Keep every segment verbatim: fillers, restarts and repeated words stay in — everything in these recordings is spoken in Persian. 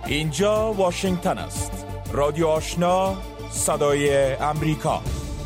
اینجا واشنگتن است. رادیو آشنا، صدای امریکا.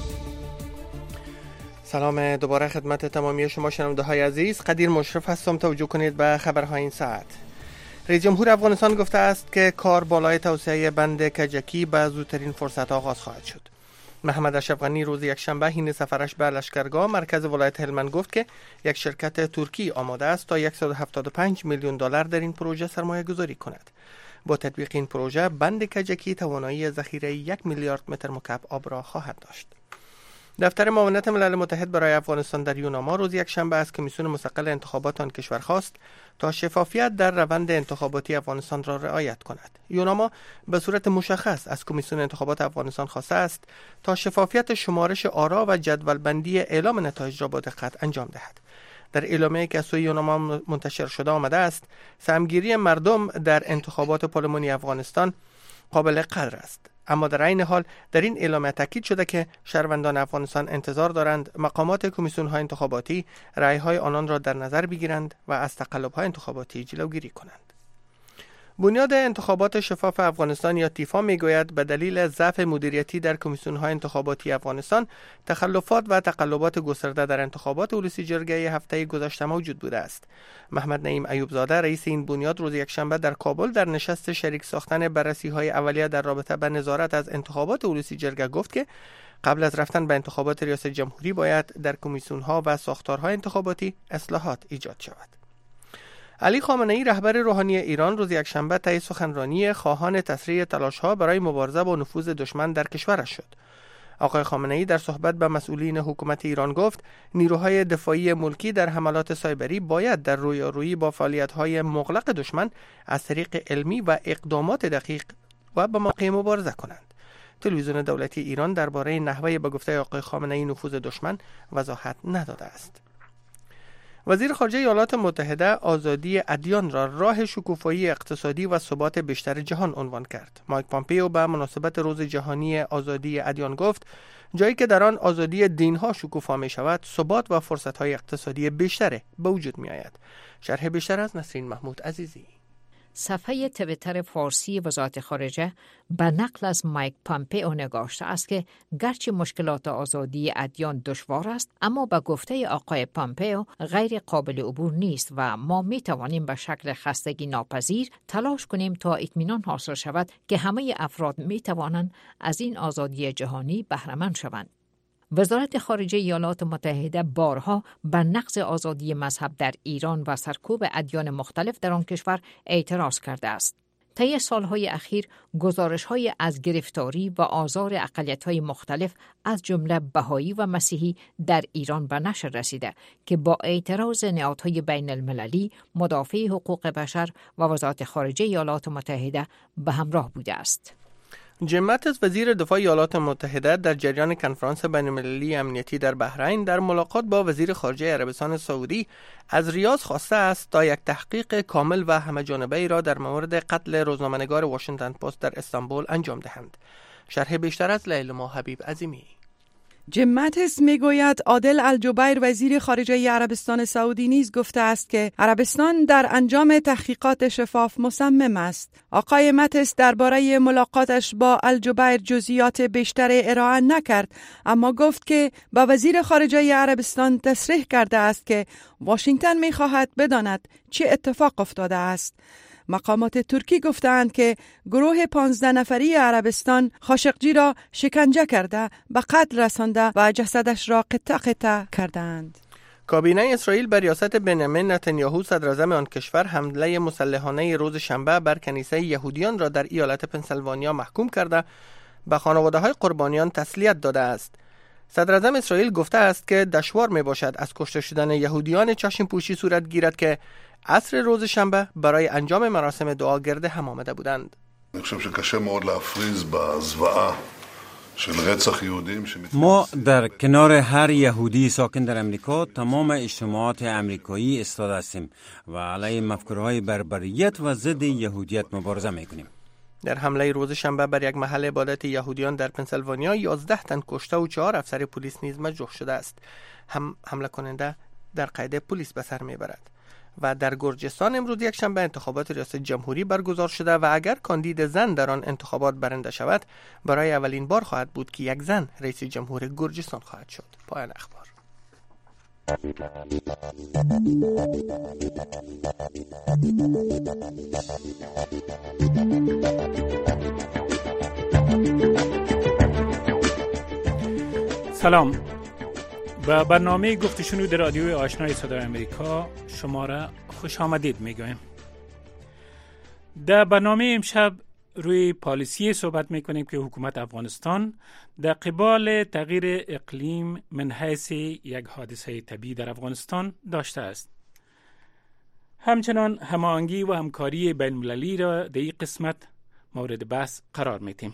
سلام دوباره خدمت تمامی شما شنونده های عزیز. قدیر مشرف هستم. توجه کنید به خبرهای این ساعت. رئیس جمهور افغانستان گفته است که کار بالای توسعه بند کجکی به زودترین فرصت آغاز خواهد شد. محمد اشرف غنی روز یکشنبه حین سفرش به لشکرگاه مرکز ولایت هلمند گفت که یک شرکت ترکی آماده است تا صد و هفتاد و پنج میلیون دلار در این پروژه سرمایه گذاری کند. با تطبیق این پروژه بند کجکی توانایی ذخیره یک میلیارد متر مکعب آب را خواهد داشت. دفتر معاونت ملل متحد برای افغانستان در یوناما روز یکشنبه از کمیسیون مستقل انتخابات آن کشور خواست تا شفافیت در روند انتخاباتی افغانستان را رعایت کند. یوناما به صورت مشخص از کمیسیون انتخابات افغانستان خواسته است تا شفافیت شمارش آرا و جدولبندی اعلام نتایج را با دقت انجام دهد. در اعلامیه‌ای که از سوی یوناما منتشر شده آمده است، سهمگیری مردم در انتخابات پارلمانی افغانستان قابل قدر است. اما در عین حال در این اعلامیه تاکید شده که شهروندان افغانستان انتظار دارند مقامات کمیسیون‌های انتخاباتی رأی‌های آنان را در نظر بگیرند و از تقلب‌های انتخاباتی جلوگیری کنند. بنیاد انتخابات شفاف افغانستان یا تیفا میگوید به دلیل ضعف مدیریتی در کمیسیون‌های انتخاباتی افغانستان تخلفات و تقلبات گسترده در انتخابات ولسی جرگه هفته گذشته موجود بوده است. محمد نعیم ایوب زاده رئیس این بنیاد روز یکشنبه در کابل در نشست شریک ساختن بررسی‌های اولیه در رابطه با نظارت از انتخابات ولسی جرگه گفت که قبل از رفتن به انتخابات ریاست جمهوری باید در کمیسیون‌ها و ساختارهای انتخاباتی اصلاحات ایجاد شود. علی خامنه‌ای رهبر روحانی ایران روز یکشنبه طی سخنرانی خواهان تسریع تلاش‌ها برای مبارزه با نفوذ دشمن در کشورش شد. آقای خامنه‌ای در صحبت با مسئولین حکومت ایران گفت نیروهای دفاعی ملکی در حملات سایبری باید در رویارویی با فعالیت‌های مغلق دشمن از طریق علمی و اقدامات دقیق و به موقع مبارزه کنند. تلویزیون دولتی ایران درباره نحوه به گفته آقای خامنه‌ای نفوذ دشمن وضاحت نداده است. وزیر خارجه ایالات متحده آزادی ادیان را راه شکوفایی اقتصادی و ثبات بیشتر جهان عنوان کرد. مایک پامپئو به مناسبت روز جهانی آزادی ادیان گفت جایی که در آن آزادی دین‌ها شکوفا می شود، ثبات و فرصت‌های اقتصادی بیشتر به وجود می آید. شرح بیشتر از نسرین محمود عزیزی. صفحه تویتر فارسی وزارت خارجه به نقل از مایک پامپئو نگاشته است که گرچه مشکلات آزادی ادیان دشوار است، اما به گفته آقای پامپئو غیر قابل عبور نیست و ما می توانیم به شکل خستگی ناپذیر تلاش کنیم تا اطمینان حاصل شود که همه افراد می توانند از این آزادی جهانی بهره مند شوند. وزارت خارجه ایالات متحده بارها به نقض آزادی مذهب در ایران و سرکوب ادیان مختلف در آن کشور اعتراض کرده است. طی سالهای اخیر گزارش‌های از گرفتاری و آزار اقلیت‌های مختلف از جمله بهایی و مسیحی در ایران به نشر رسیده که با اعتراض نهادهای بین المللی، مدافع حقوق بشر و وزارت خارجه ایالات متحده به همراه بوده است. جیم ماتیس وزیر دفاع ایالات متحده در جریان کنفرانس بین‌المللی امنیتی در بحرین در ملاقات با وزیر خارجه عربستان سعودی از ریاض خواسته است تا یک تحقیق کامل و همه‌جانبه‌ای را در مورد قتل روزنامه‌نگار واشنگتن پست در استانبول انجام دهند. شرح بیشتر از لیلما حبیب عظیمی. جیم ماتیس میگوید عادل الجبیر وزیر خارجه عربستان سعودی نیز گفته است که عربستان در انجام تحقیقات شفاف مصمم است. آقای ماتیس درباره ملاقاتش با الجبیر جزئیات بیشتر ارائه نکرد، اما گفت که با وزیر خارجه عربستان تصریح کرده است که واشنگتن میخواهد بداند چه اتفاق افتاده است. مقامات ترکی گفتند که گروه پانزده نفری عربستان خاشقجی را شکنجه کرده به قتل رسانده و جسدش را قطع قطع کردند. کابینه اسرائیل بر ریاست بنیامین نتانیاهو صدراعظم آن کشور حمله مسلحانه روز شنبه بر کنیسه یهودیان را در ایالت پنسیلوانیا محکوم کرده به خانواده‌های قربانیان تسلیت داده است. صدراعظم اسرائیل گفته است که دشوار می باشد از کشته شدن یهودیان چشم پوشی صورت گیرد که عصر روز شنبه برای انجام مراسم دعا گرد هم آمده بودند. ما در کنار هر یهودی ساکن در امریکا تمام اجتماعات امریکایی ایستاده هستیم و علیه مفکورهای بربریت و ضد یهودیت مبارزه میکنیم. در حمله روز شنبه بر یک محل عبادت یهودیان در پنسیلوانیا یازده تن کشته و چهار افسر پلیس نیز مجروح شده است. هم حمله کننده در قید پلیس به سر میبرد. و در گرجستان امروز یک شنبه انتخابات ریاست جمهوری برگزار شده و اگر کاندید زن در آن انتخابات برنده شود برای اولین بار خواهد بود که یک زن رئیس جمهور گرجستان خواهد شد. پایان اخبار. سلام، به برنامه گفت و شنود رادیوی آشنای صدای امریکا شما را خوش آمدید میگویم. در برنامه امشب روی پالیسی صحبت میکنیم که حکومت افغانستان در قبال تغییر اقلیم من حیث یک حادثه طبیعی در افغانستان داشته است. همچنان هماهنگی و همکاری بین المللی را در این قسمت مورد بحث قرار میدیم.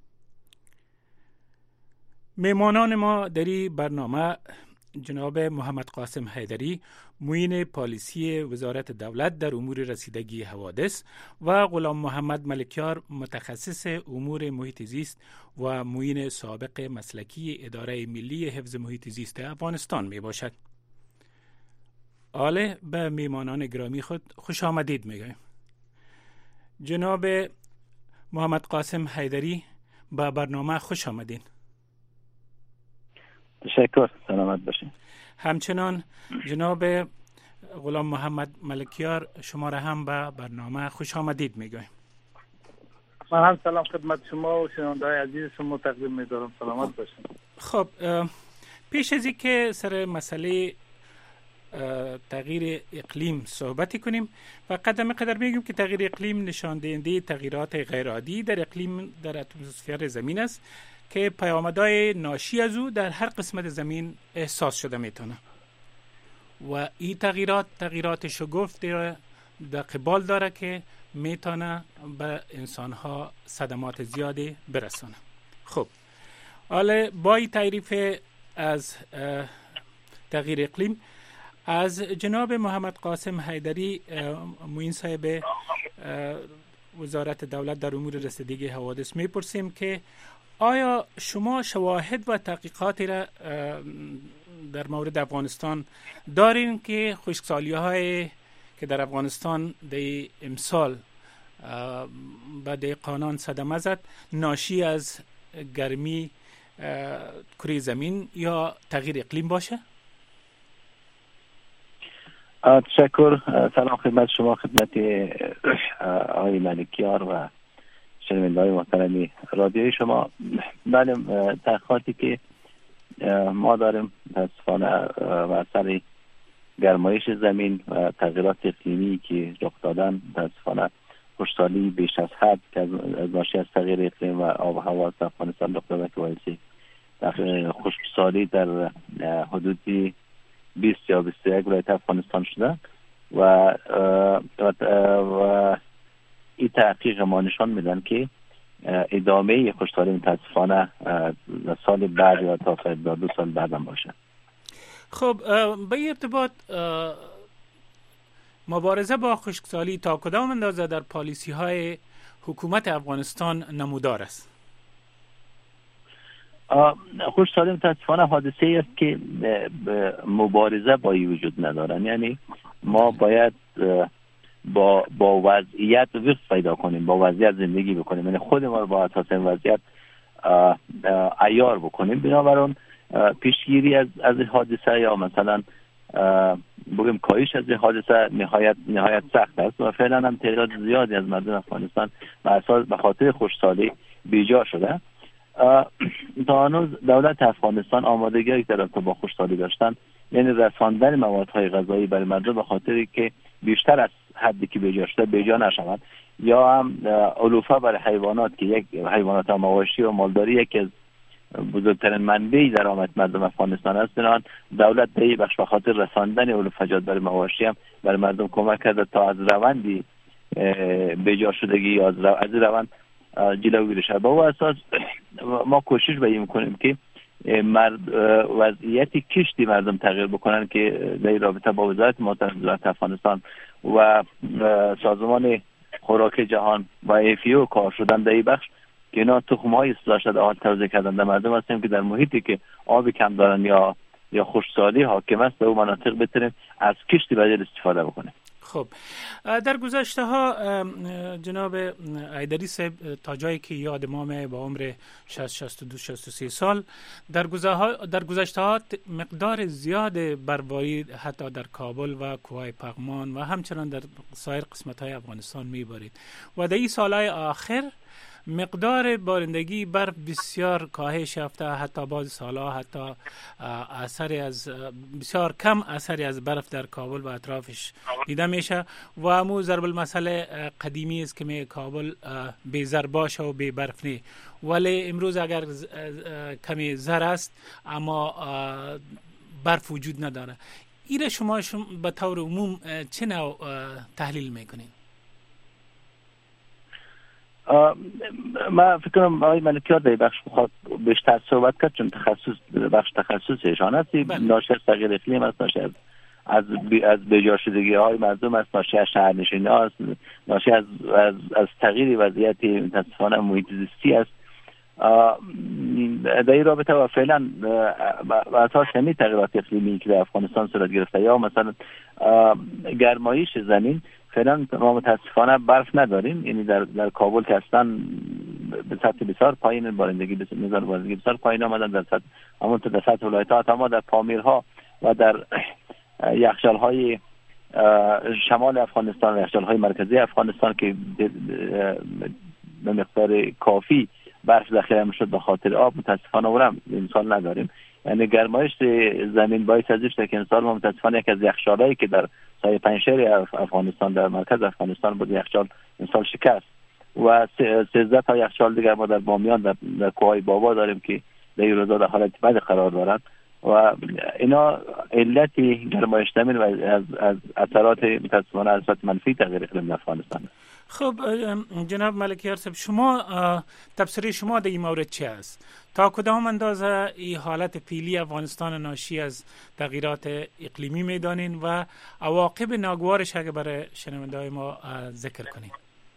میمانان ما در این برنامه جناب محمد قاسم حیدری، معین پالیسی وزارت دولت در امور رسیدگی حوادث و غلام محمد ملکیار، متخصص امور محیط زیست و معین سابق مسلکی اداره ملی حفظ محیط زیست افغانستان می باشد. آله به میمانان گرامی خود خوش آمدید میگویم. جناب محمد قاسم حیدری، به برنامه خوش آمدین. تشکر، سلامت باشین. همچنان جناب غلام محمد ملکیار، شما را هم به برنامه خوش آمدید میگویم. من هم سلام خدمت شما و شنونده‌های عزیز شما تقدیم می‌دارم. سلامت باشین. خب، پیش از اینکه سر مسئله تغییر اقلیم صحبتی کنیم و قدم قدر میگیم که تغییر اقلیم نشان دهنده تغییرات غیرعادی در اقلیم در اتمسفر زمین است که پیامدهای ناشی از او در هر قسمت زمین احساس شده میتونه و این تغییرات تغییرات شگفت در قبال داره که میتونه به انسانها صدمات زیادی برسونه. خب، حالا با این تعریف از تغییر اقلیم از جناب محمد قاسم حیدری، معین صاحب وزارت دولت در امور رسیدگی حوادث میپرسیم که آیا شما شواهد و تحقیقاتی را در مورد افغانستان دارین که خشکسالی‌های که در افغانستان در امسال به دهقانان صدمه زد ناشی از گرمی کره زمین یا تغییر اقلیم باشه؟ تشکر. سلام خدمت شما، خدمت آقای ملکیار و شنونده‌های محترم رادیوی شما. بله، تحقیقاتی که ما داریم متاسفانه و اثر گرمایش زمین و تغییرات اقلیمی که رخ دادن، متاسفانه خشکسالی بیش از حد که از ناشی از تغییر اقلیم و آب و هوا در افغانستان رخ داده که باعث خشکسالی در حدود بیست یا بیست و یک ولایت افغانستان شده و و این تحقیق ما نشان میدن که ادامه خشکسالی متاسفانه سال بعد یا تا دو سال بعد هم باشه. خب، به این ارتباط مبارزه با خشکسالی تا کدام اندازه در پالیسی های حکومت افغانستان نمودار است؟ خشکسالی متاسفانه حادثه است که مبارزه با این وجود ندارن. یعنی ما باید با با وضعیت وقت پیدا کنیم، با وضعیت زندگی بکنیم، یعنی خود ما رو با اساس این وضعیت عیار بکنیم. بنابراین پیشگیری از از حادثه یا مثلا بگیم کاهش از حادثه نهایت نهایت سخت است و فعلا هم تعداد زیادی از مردم افغانستان به اساس به خاطر خشکسالی بیجا شده. تا هنوز دولت افغانستان آمادگی در ارتباط با خشکسالی داشتن، یعنی رساندن موادهای غذایی برای مردم به خاطری که بیشتر از حدی که بیجا شده بیجا نشود، یا هم علوفه برای حیوانات که یک حیوانات مواشی و مالداری یکی از بزرگترین منبع درآمد مردم افغانستان است. بنابراین دولت به این بخش به خاطر رساندن علوفجات برای مواشی هم برای مردم کمک کرده تا از روندی بیجا شدگی یا از روند جلوگیری بشه. با اون اساس ما کوشش به این میکنیم که مرد وضعیت کشتی مردم تغییر بکنن که در رابطه با وزارت محترم وزارت افغانستان و سازمان خوراک جهان و ایفیو کار شدن در این بخش که اینا تخم‌های اصلاح شده آن توزیع کردن در مردم هستیم که در محیطی که آب کم دارن یا یا خشکسالی حاکم است در اون مناطق بتونیم از کشتی بدیل استفاده بکنیم. خب در گذشته ها جناب حیدری صاحب تا جایی که یاد مامه با عمر شصت شصت و دو شصت و سه سال در در گذشته ها مقدار زیاد برواری حتی در کابل و کوههای پغمان و همچنان در سایر قسمت های افغانستان میبارید و در این سالهای آخر مقدار بارندگی برف بسیار کاهش یافته، حتی بعض سالها حتی اثری از بسیار کم اثری از برف در کابل و اطرافش دیده میشه و امو ضرب المثل قدیمی است که می کابل بی زر باشه و بی برف نی، ولی امروز اگر کمی زر است اما برف وجود نداره. ایره شما به طور عموم چه نوع تحلیل میکنید؟ من فکر کنم آقای ملکیار در بخش بخواد بیشتر صحبت کرد چون تخصص بخش تخصص ایشان است. ناشی از تغییر اقلیم است، ناشی از از از بجا شدگی های مردم است، ناشی از شهرنشینی است، ناشی از از از تغییر وضعیت متاسفانه محیط زیستی است. در این رابطه و فعلا بر اساس همین تغییرات اقلیمی که در افغانستان صورت گرفته یا مثلا گرمایش زمین، فعلا ما متاسفانه برف نداریم. یعنی در در کابل که اصلا به سطح بسیار پایین بارندگی بسیار بارندگی بسیار پایین آمدن در سطح همون در سطح ولایت‌ها، اما در پامیرها و در یخچال‌های شمال افغانستان و یخچال‌های مرکزی افغانستان که به مقدار کافی برف ذخیره میشد به خاطر آب، متاسفانه اونم امسال نداریم. یعنی گرمایش زمین باعث ازش که امسال ما متاسفانه یک از یخچالایی که در سایه پنجشیر افغانستان در مرکز افغانستان بود یخچال امسال شکست و سیزده تا یخچال دیگر ما در بامیان در, در کوههای بابا داریم که در این روزا در حالت بد قرار دارند و اینا علت گرمایش زمین و از از اثرات متاسفانه اثرات منفی تغییر اقلیم افغانستان. خب جناب ملکیار صاحب، شما تفسیر شما در این مورد چه است؟ تا کدام اندازه این حالت فعلی افغانستان ناشی از تغییرات اقلیمی میدانین و عواقب ناگوارش اگه برای شنونده‌های ما ذکر کنین؟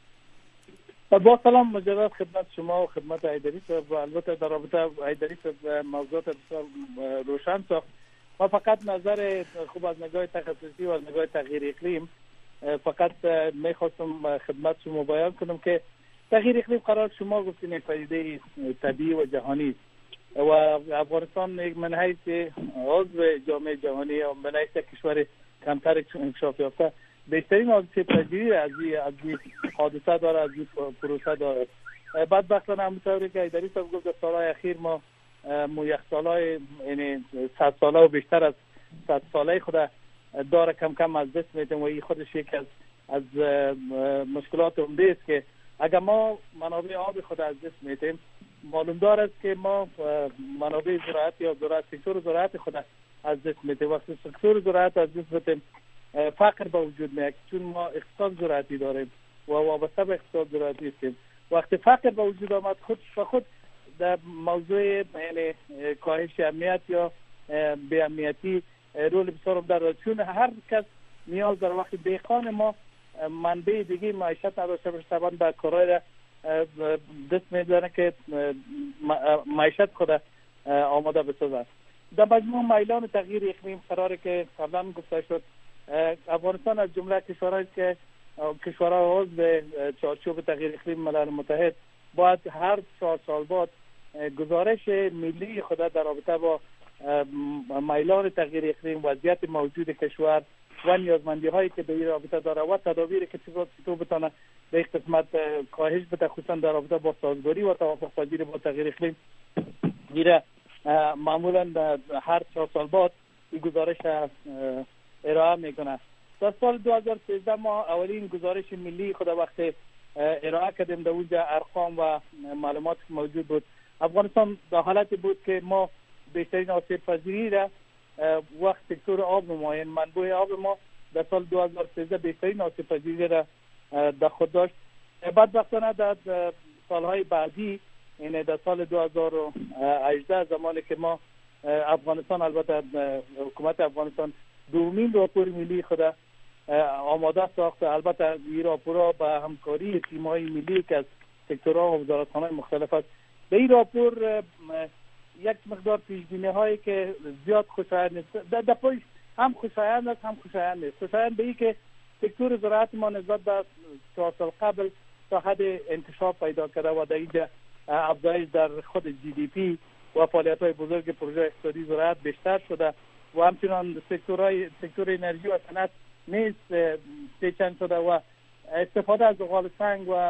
با سلام مجدد خدمت شما و خدمت حیدری صاحب و البته در رابطه حیدری صاحب موضوعات بسیار روشن ساخت. ما فقط نظر خوب از نگاه تخصصی و از نگاه تغییر اقلیم فقط میخواستم خدمت شما بیان کنم که تغییر اقلیم قرار شما گفتین یک پدیده طبیعی و جهانی است و افغانستان یک من حیث عضو جامعه جهانی و من حیث کشور کمتر انکشاف یافته بیشترین حادثه پذیری از این حادثه داره، از این پروسه داره. بدبختانه همونطوری که حیدری صاحب گفت در سالهای اخیر ما مو یک سالهای یعنی صد ساله و بیشتر از صد ساله خود داره کم کم از دست میدیم و این خودش یک از از مشکلات عمده است که اگر ما منابع آب خود از دست میدیم، معلوم دار است که ما منابع زراعت یا زراعت سکتور زراعت خود از دست میدیم. وقتی سکتور زراعت از دست میدیم فقر به وجود میاد چون ما اقتصاد زراعتی داریم و وابسته به اقتصاد زراعتی هستیم. وقتی فقر به وجود آمد خود به خود در موضوع یعنی کاهش امنیت یا بی امنیتی رول بسیار داره، چون هر کس نیاز داره. وقتی دهقان ما منبع دیگه معیشت نداشته باشه طبعا به کارهای دست می‌زنه که معیشت خود آماده بسازه. در مجموع میلان تغییر اقلیم قراره که قبلا گفته شد افغانستان از جمله کشورهایی که کشورهای عضو چارچوب تغییر اقلیم ملل متحد باید هر چهار سال بعد گزارش ملی خود در رابطه با میلان تغییر اقلیم، وضعیت موجود کشور و نیازمندی هایی که به این رابطه داره و تدابیری که چطور بتونه به این قسمت کاهش بده، خصوصا در رابطه با سازگاری و توافق پذیری با تغییر اقلیم میره معمولا هر چهار سال بعد این گزارش ارائه میکنه. در سال دو هزار و سیزده ما اولین گزارش ملی خود وقت ارائه کردیم، در اونجا ارقام و معلومات موجود بود. افغانستان در حالتی بود که ما بیشترین آسیب پذیری را وقت سکتور آب ما یعنی منبع آب ما در سال دو هزار و سیزده بیشترین آسیب پذیری را در خود داشت. بدبختانه در سالهای بعدی یعنی در سال دو هزار و هجده زمانی که ما افغانستان البته حکومت افغانستان دومین راپور ملی خود آماده ساخت، البته این راپورها به همکاری تیم‌های ملی که از سکتورها و وزارتخانه‌های مختلف است. به این راپور یک مقدار پیش‌بینی هایی که زیاد خوشایند نیست، در پایش هم خوشایند است هم خوشایند نیست. خوشایند به این که سکتور زراعت ما نسبت به چهار سال قبل تا حد انتشار پیدا کرده و در اینجا افزایش در خود جی دی پی و فعالیت‌های بزرگ پروژه اقتصادی زراعت بیشتر شده و همچنان سکتورهای سکتور انرژی و صنعت نیز پیچن شده و استفاده از زغال سنگ و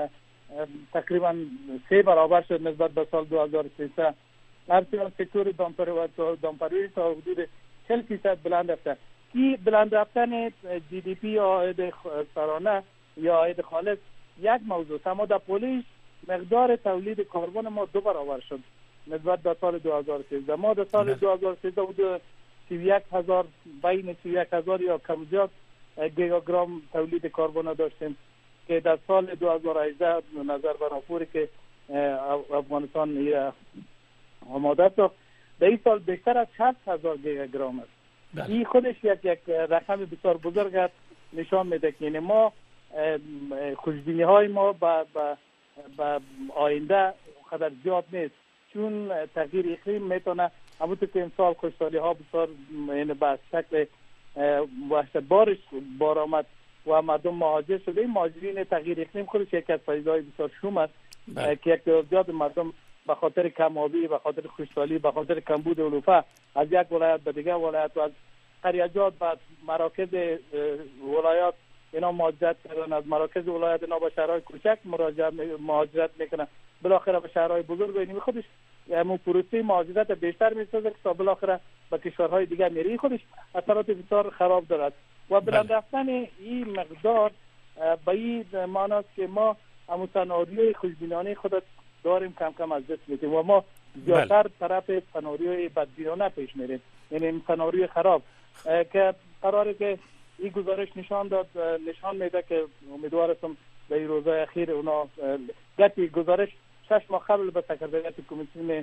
تقریبا سه برابر شد نسبت به سال دو هزار و سیزده. همچنان سکتور دامپروری تا حدود چهل فیصد بلند رفته. این بلند رفتن جی دی پی یا عاید سرانه یا عاید خالص یک موضوع، اما در پولیش مقدار تولید کربن ما دو برابر شد نسبت به سال دو هزار و سیزده. ما در سال دو هزار و سیزده حدود سی و یک هزار بین سی و یک هزار یا کم زیاد گیگاگرام تولید کربن داشتیم که در سال دو هزار و هجده نظر به راپوری که افغانستان آماده ساخت در این سال بیشتر از شصت هزار گیگاگرام است. این خودش یک یک رقم بسیار بزرگ است، نشان میده که یعنی ما خوشبینی های ما به به آینده قدر زیاد نیست، چون تغییر اقلیم میتونه همونطور که امسال خشکسالی ها بسیار یعنی به شکل وحشتبارش بار آمد و مردم مهاجر شده. این مهاجرین تغییر اقلیم خودش یک از پدیده‌های بسیار شوم است که یک تعداد مردم به خاطر کم آبی، به خاطر خشکسالی، به خاطر کمبود علوفه از یک ولایت به دیگر ولایت و از قریه‌جات و مراکز ولایات اینا مهاجرت کردن، از مراکز ولایت اینا به شهرهای کوچک مهاجرت میکنن، بالاخره به شهرهای بزرگ و اینی خودش همون پروسه مهاجرت بیشتر میسازه تا بالاخره به کشورهای دیگر میری. خودش اثرات بسیار خراب دارد و بلند رفتن این مقدار به این معناست که ما همون سناریوی خوشبینانه خودت داریم کم کم از دست میدیم و ما زیادتر طرف سناریوی بدبینانه پیش میریم، یعنی سناریوی خراب که قراره که این گزارش نشان داد نشان میده که امیدوارم در این روزهای اخیر اونا گتی گزارش شش ماه قبل به سکرتریات کمیسیون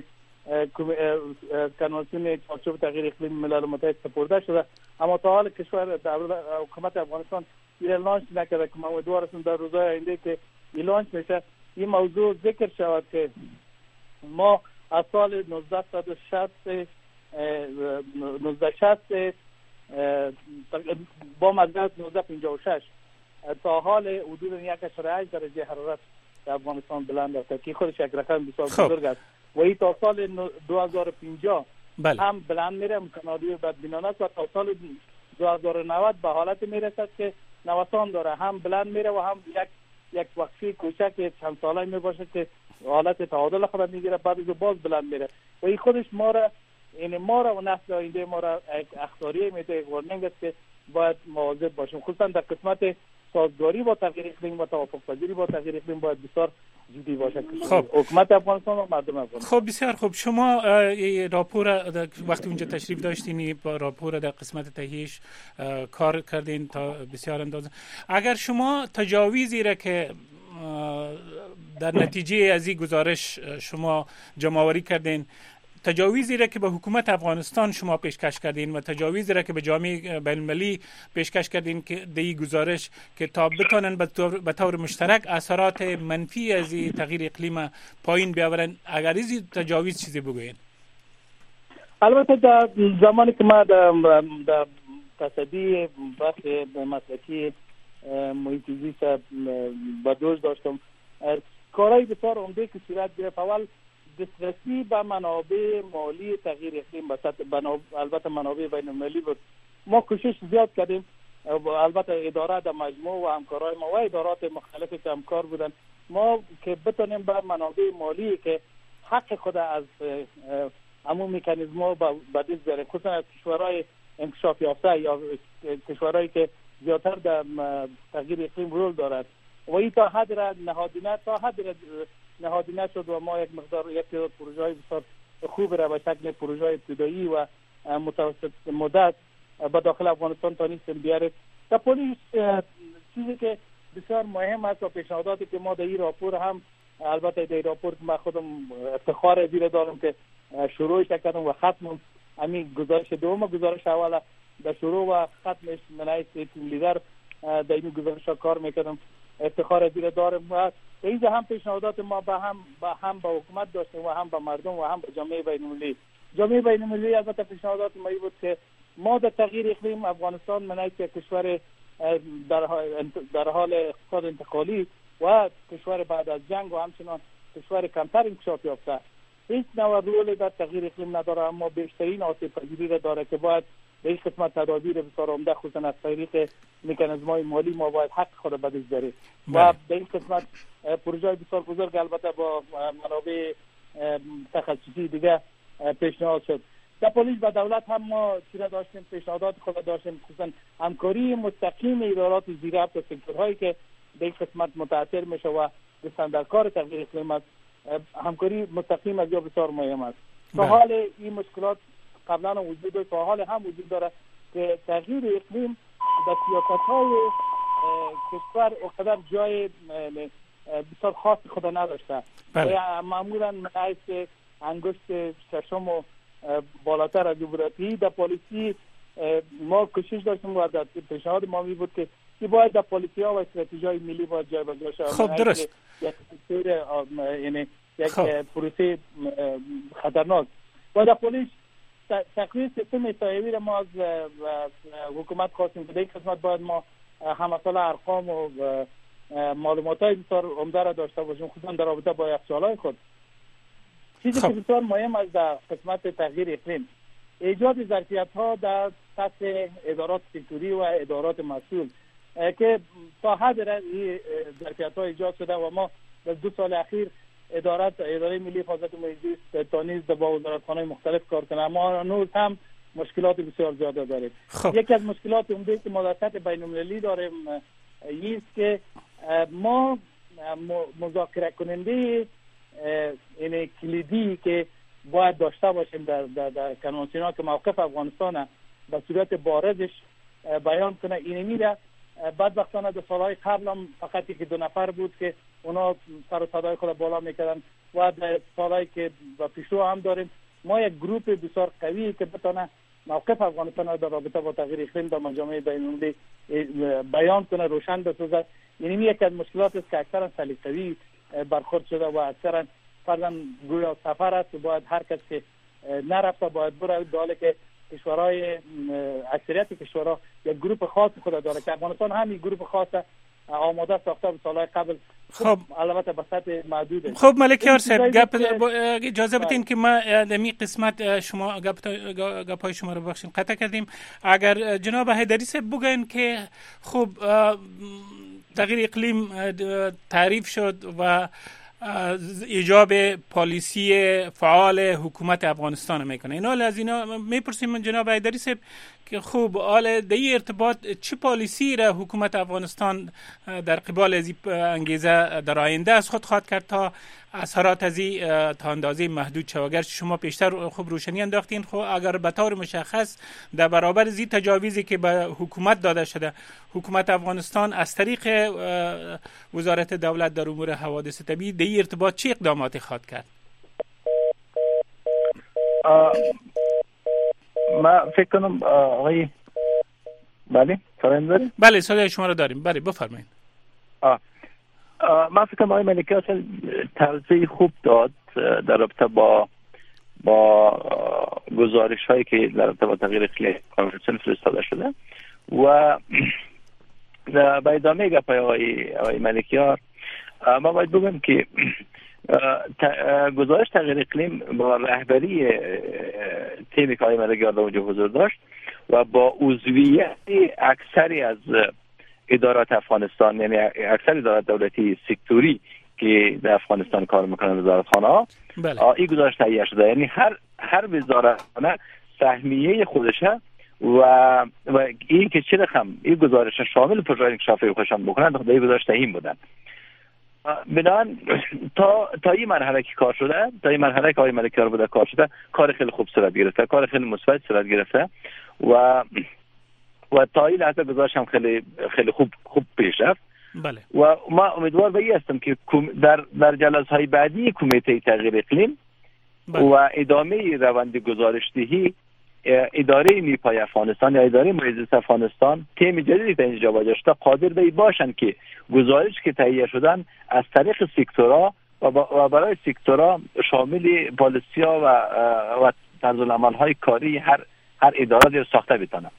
کنوانسیون چارچوب تغییر اقلیم ملل متحد سپرده شده، اما تا حال کشور حکومت افغانستان این لانچ نکرده که امیدوارم در روزهای آینده که این لانچ میشه این موضوع ذکر شود که ما از سال نوزده شصت با مدت نوزده پنجاه و شش تا حال حدود یک اشاره هشت درجه حرارت در افغانستان بلند است که خودش یک رقم بسیار بزرگ است و این تا سال دو هزار و پنجاه بله. هم بلند میره، سناریوی بدبینانه است و تا سال دو هزار و نود به حالت میرسد که نوسان داره، هم بلند میره و هم یک یک وقفه کوچک چند ساله می باشه که حالت تعادل خود میگیره، بعد از باز بلند میره و این خودش ما را این ما را و نسل آینده ما را یک اخطاریه میده، یک وارنینگ است که باید مواظب باشیم، خصوصا در قسمت سازگاری با تغییر اقلیم و توافق پذیری با تغییر اقلیم باید بسیار جدی باشه خب. حکومت افغانستان و مردم افغانستان. خب بسیار خوب، شما راپور وقتی اونجا تشریف داشتین با راپور در قسمت تهیهش کار کردین تا بسیار اندازه، اگر شما تجاویزی را که در نتیجه از این گزارش شما جمع‌آوری کردین، تجاویزی را که به حکومت افغانستان شما پیشکش کردین و تجاویزی را که به جامعه بین‌المللی پیشکش کردین که در این گزارش که تا بتونن به طور, به طور مشترک اثرات منفی از تغییر اقلیم پایین بیاورن، اگر این تجاویز چیزی بگوین؟ البته در زمانی که ما در, در تصدی بحث مسلکی محیط زیست با دوش داشتم، کارهای بسیار عمده که صورت گرفت. اول دسترسی به منابع مالی تغییر اقلیم به سطح البته منابع بین المللی بود. ما کوشش زیاد کردیم، البته اداره در مجموع و همکارای ما و ادارات مختلفی که همکار بودن، ما که بتونیم به منابع مالی که حق خود از همون مکانیزم‌ها به دست بیاریم، خصوصا از کشورهای انکشاف یافته یا کشورهایی که زیادتر در تغییر اقلیم رول دارد و این تا حد را نهادینه تا حد را نهادینه شد و ما یک مقدار یک تعداد پروژه‌های بسیار خوب را به شکل پروژه‌های ابتدایی و متوسط مدت به داخل افغانستان تانیستیم بیاریم. در پولیس چیزی که بسیار مهم است و پیشنهاداتی که ما در این راپور هم البته در این راپور که من خودم افتخار زیر دارم که شروعش کردم و ختمم همین گزارش دوم، گزارش اول در شروع و ختمش من از تیم لیدر در این گزارش کار میکردم، افتخار زیر دارم و اینجا هم پیشنهادات ما به هم به هم با حکومت داشتیم و هم با مردم و هم با جامعه بین‌المللی. جامعه بین‌المللی البته پیشنهادات ما بود که ما در تغییر اقلیم افغانستان من یک کشور در در حال اقتصاد انتقالی و کشور بعد از جنگ و همچنان کشور کمتر انکشاف یافته هیچ نوع رول در تغییر اقلیم نداره، اما بیشترین آسیب پذیری را داره که باید به این قسمت تدابیر بسیار عمده خصوصا از طریق مکانیزم‌های مالی ما باید حق خود به دست بریم و به این قسمت پروژه بسیار بزرگ البته با منابع تخصصی دیگه پیشنهاد شد. در پلیس و دولت هم ما چیزا داشتیم، پیشنهادات خود داشتیم، خصوصا همکاری مستقیم ادارات زیرربط و سکتورهایی که به این قسمت متاثر میشه و دستن در کار تغییر اقلیم است. همکاری مستقیم از یا بسیار مهم است. تا حال این مشکلات قبلا وجود داشت و حال هم وجود داره که تغییر اقلیم در سیاست‌های کشور اقدر جای بسیار خاص خود نداشته. بله. معمولا نهایت انگشت ششم و بالاتر از جغرافی در پالیسی ما کوشش داشتیم و در پیشنهاد ما می بود که که باید در پالیسی ها و استراتژی های ملی باید جای بجا شود. خب درست. یک یعنی یک پروسه خطرناک و در پالیس تقریبا سیستم احصایوی را ما از حکومت خواستیم که در این قسمت باید ما همسال ارقام و معلومات های بسیار عمده را داشته باشیم خصوصا در رابطه با یخچال‌های خود. چیزی که بسیار مهم است در قسمت تغییر اقلیم ایجاد ظرفیت‌ها در سطح ادارات سکتوری و ادارات مسئول که تا حد این ظرفیت‌ها ایجاد شده و ما در دو سال اخیر ادارات اداره ملی حفاظت محیط زیست تا نیز با وزارتخانه‌های مختلف کار کنه، اما هنوز هم مشکلات بسیار زیاده داریم. خب. یکی از مشکلات عمده که ما در سطح بین‌المللی داریم این است که ما مذاکره کننده این کلیدی که باید داشته باشیم در در, در کنوانسیون که موقف افغانستان به صورت بارزش بیان کنه این میره. بدبختانه در سالهای قبل هم فقط یک دو نفر بود که اونا سر و صدای خود بالا میکردن و در سالهایی که به پیشرو هم داریم ما یک گروپ بسیار قوی که بتونه موقف افغانستان در رابطه با تغییر اقلیم در مجامع بین‌المللی بیان کنه، روشن بسازه. یعنی یکی از مشکلات است که اکثرا سلیقه‌ای برخورد شده و اکثرا فرضاً گویا سفر است و باید هر کس که نرفته باید بره، در حالی که کشورهای اکثریت کشورها یک گروه خاص خود داره که افغانستان هم یک گروه خاص آماده ساخته به سالهای قبل. خب البته به سطح محدوده. خب ملکیار صاحب گپ اجازه بدین که ما در این قسمت شما گپ گپای شما رو بخشین قطع کردیم. اگر جناب حیدری صاحب بگین که خب تغییر اقلیم تعریف شد و ایجاب پالیسی فعال حکومت افغانستان میکنه، اینا از اینا میپرسیم من جناب حیدری صاحب که خوب آل در این ارتباط چه پالیسی را حکومت افغانستان در قبال از این انگیزه در آینده از خود خواهد کرد تا اثرات از این تا اندازه محدود شود؟ اگر شما پیشتر خوب روشنی انداختین، خب اگر به طور مشخص در برابر از این تجاویزی که به حکومت داده شده حکومت افغانستان از طریق وزارت دولت در امور حوادث طبیعی در این ارتباط چه اقداماتی خواهد کرد؟ ما فکر کنم آقای بله صدای داریم؟ بله صدای شما رو داریم. بله بفرمایید. ما فکر کنم آقای ملکیار توضیح خوب داد در رابطه با با گزارش هایی که در رابطه با تغییر اقلیم کانفرانس فرستاده شده و به ادامه گپای آقای آقای ملکیار ما باید بگم که گزارش تغییر اقلیم با رهبری تیمی که آقای ملکیار در اونجا حضور داشت و با عضویت اکثری از ادارات افغانستان، یعنی اکثر ادارات دولتی سکتوری که در افغانستان کار میکنن وزارتخانه ها، این گزارش تهیه شده. یعنی هر هر وزارتخانه سهمیه خودشه و و این که چه رقم این گزارش شامل پروژه انکشافی خودشان بکنن در این گزارش تهیه بودن. بنابراین تا تا این مرحله که کار شده، تا این مرحله که آقای ملکیار بوده کار شده، کار خیلی خوب صورت گرفته، کار خیلی مثبت صورت گرفته و و تا این لحظه گزارش هم خیلی خیلی خوب خوب پیش رفت. بله. و ما امیدوار به این هستم که در در جلسه‌های بعدی کمیته تغییر اقلیم بله. و ادامه روند گزارش‌دهی اداره نیپای افغانستان یا اداره محیط افغانستان تیم جدیدی تا اینجا واجشته قادر به باشن که گزارش که تهیه شدن از طریق سکتورها و, و برای سکتورها شامل پالیسی‌ها و و طرزالعمل‌های کاری هر هر اداره ساخته بتونه.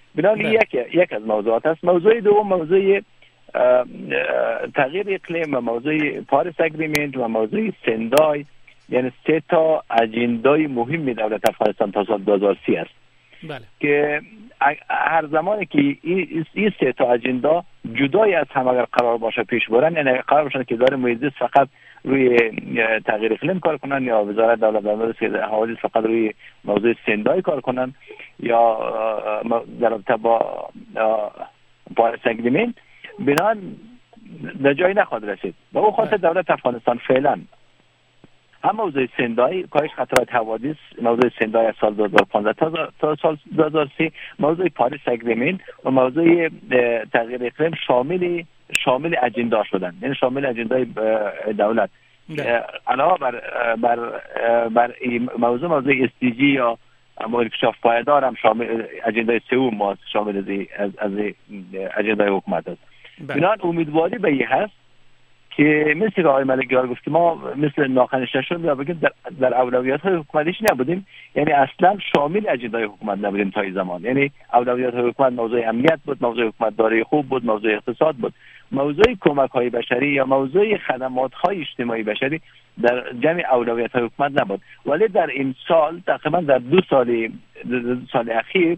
بنابراین یک یک از موضوعات است. موضوع دوم موضوع تغییر اقلیم و موضوع پاریس اگریمنت و موضوع سندای، یعنی سه تا اجندای مهم دولت افغانستان تا سال دو هزار و سی است. بله. که هر زمانی که این ای سه تا اجندا جدای از هم اگر قرار باشه پیش برن، یعنی قرار باشه که اداره محیط زیست فقط روی تغییر اقلیم کار کنن یا وزارت دولت بهبود حوادث فقط روی موضوع سندای کار کنن یا در رابطه با پاریس اگریمنت، بنان به جایی نخواهد رسید. با اون خاطر دولت افغانستان فعلا هم موضوع سندای، کاهش خطرات حوادث، موضوع سندای از سال دو هزار و پانزده تا سال دو هزار و سی، موضوع پاریس اگریمنت و موضوع تغییر اقلیم شامل شامل اجندا شدن، یعنی شامل اجندای دولت. علاوه بر بر بر این موضوع موضوع اس دی جی یا اکتشاف پایدار هم شامل اجندای سوم ما شامل از از اجندای حکومت است. بنابراین امیدواری به این هست که مثل که آقای ملکیار گفت که ما مثل ناخنشتشون یا بگیم در, در اولویات های حکومتیش نبودیم، یعنی اصلا شامل اجندای حکومت نبودیم تا این زمان. یعنی اولویات های حکومت موضوع امنیت بود، موضوع حکومت دارایی خوب بود، موضوع اقتصاد بود، موضوع کمک های بشری یا موضوع خدمات های اجتماعی بشری در جمع اولویت های حکومت نبود. ولی در این سال تقریبا در دو سال دو سال اخیر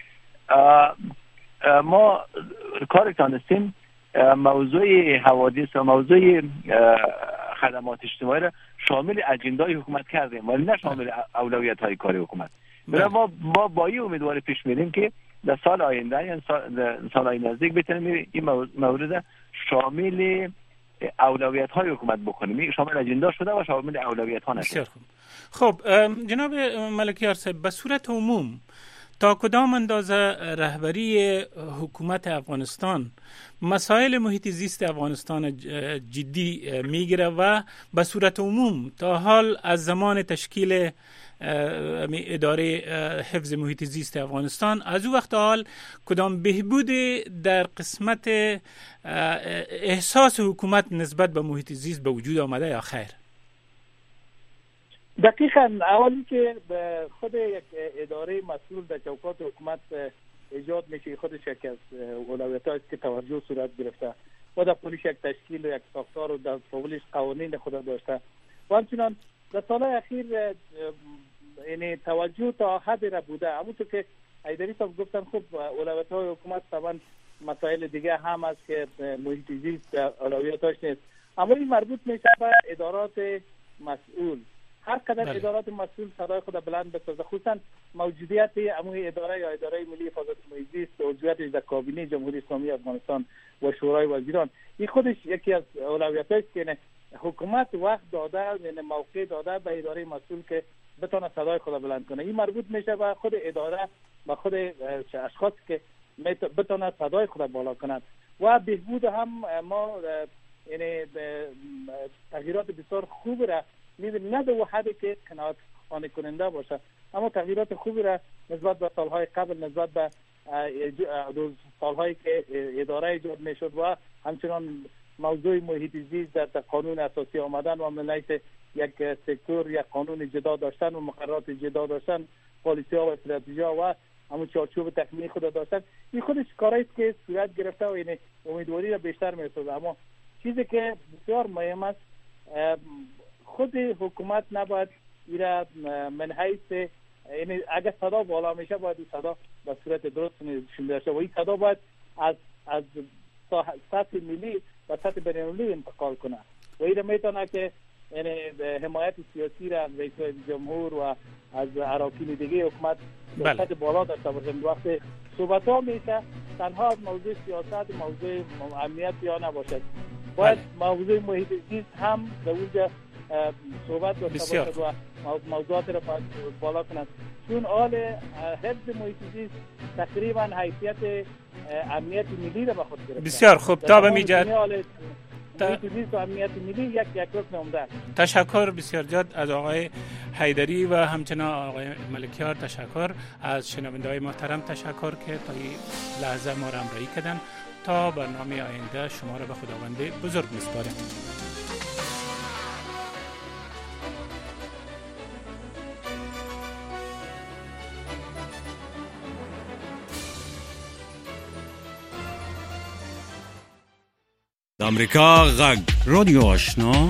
ما کار تانستیم موضوع حوادث و موضوع خدمات اجتماعی را شامل اجندای حکومت کردیم ولی نه شامل اولویت های کاری حکومت. برای ما ما با این امیدواری پیش میریم که در سال آینده یعنی سال, سال آینده نزدیک بتونیم این مورد شامل اولویت های حکومت بکنیم، شامل اجندا شده و شامل اولویت ها نشده. خب جناب ملکیار صاحب، به صورت عموم تا کدام اندازه رهبری حکومت افغانستان مسائل محیط زیست افغانستان جدی میگیره و به صورت عموم تا حال از زمان تشکیل اداره حفظ محیط زیست افغانستان از او وقت حال کدام بهبود در قسمت احساس حکومت نسبت به محیط زیست به وجود آمده یا خیر؟ دقیقاً اولی که به خود یک اداره مسئول در چوکات حکومت ایجاد میشه، خودش یک از اولویت‌هایی است که توجه صورت گرفته و در پولیش یک تشکیل و یک ساختار و در پولیش قوانین خود داشته و همچنان در سالهای اخیر یعنی توجه تا حدی را بوده. همونطور که حیدری صاحب گفتن خب اولویت‌های حکومت طبعا مسائل دیگه هم است که محیط زیست اولویتاش نیست، اما این مربوط میشه به ادارات مسئول. هر قدر بله. ادارات مسئول صدای خود بلند بسازه، خصوصا موجودیت اموی اداره یا اداره ملی حفاظت محیط زیست و عضویتش در کابینه جمهوری اسلامی افغانستان و شورای وزیران، این خودش یکی از اولویتاش که حکومت وقت داده، یعنی موقع داده به اداره مسئول که بتونه صدای خود بلند کنه. این مربوط میشه به خود اداره و خود اشخاص که بتونه صدای خود بالا کنند و بهبود هم ما یعنی تغییرات بسیار خوب را می‌بینیم، نه به حدی که قناعت خانه کننده باشه، اما تغییرات خوبی را نسبت به سالهای قبل، نسبت به سالهایی که اداره ایجاد میشد و همچنان موضوع محیط زیست در قانون اساسی آمدن و من حیث یک سکتور یک قانون جدا داشتن و مقررات جدا داشتن، پالیسی ها و استراتژی ها و همون چارچوب تکمیلی خود داشتن، این خودش کاری است که صورت گرفته و یعنی امیدواری را بیشتر می‌سازه. اما چیزی که بسیار مهم است، خود حکومت نباید ایرا من حیث یعنی اگر صدا بالا میشه باید این صدا به صورت درست شنیده شه و این صدا باید از از سطح ملی و سطح بین‌المللی انتقال کنه و این میتونه که یعنی حمایت سیاسی را رئیس جمهور و از اراکین دیگه حکومت به سطح بالا داشته باشه. وقتی صحبت ها میشه تنها از موضوع سیاست، موضوع امنیت یا نباشد، باید موضوع محیط زیست هم در اونجا صحبت داشته باشد و موضوعات را بالا کند، چون حال حفظ محیط زیست تقریبا حیثیت امنیت ملی را به خود گرفته. بسیار خوب، تا به میجد تشکر بسیار زیاد از آقای حیدری و همچنان آقای ملکیار. تشکر از شنونده‌های محترم، تشکر که تا این لحظه ما را همراهی کردن. تا برنامه آینده شما را به خداوند بزرگ می‌سپارم. امریکا غږ رادیو آشنا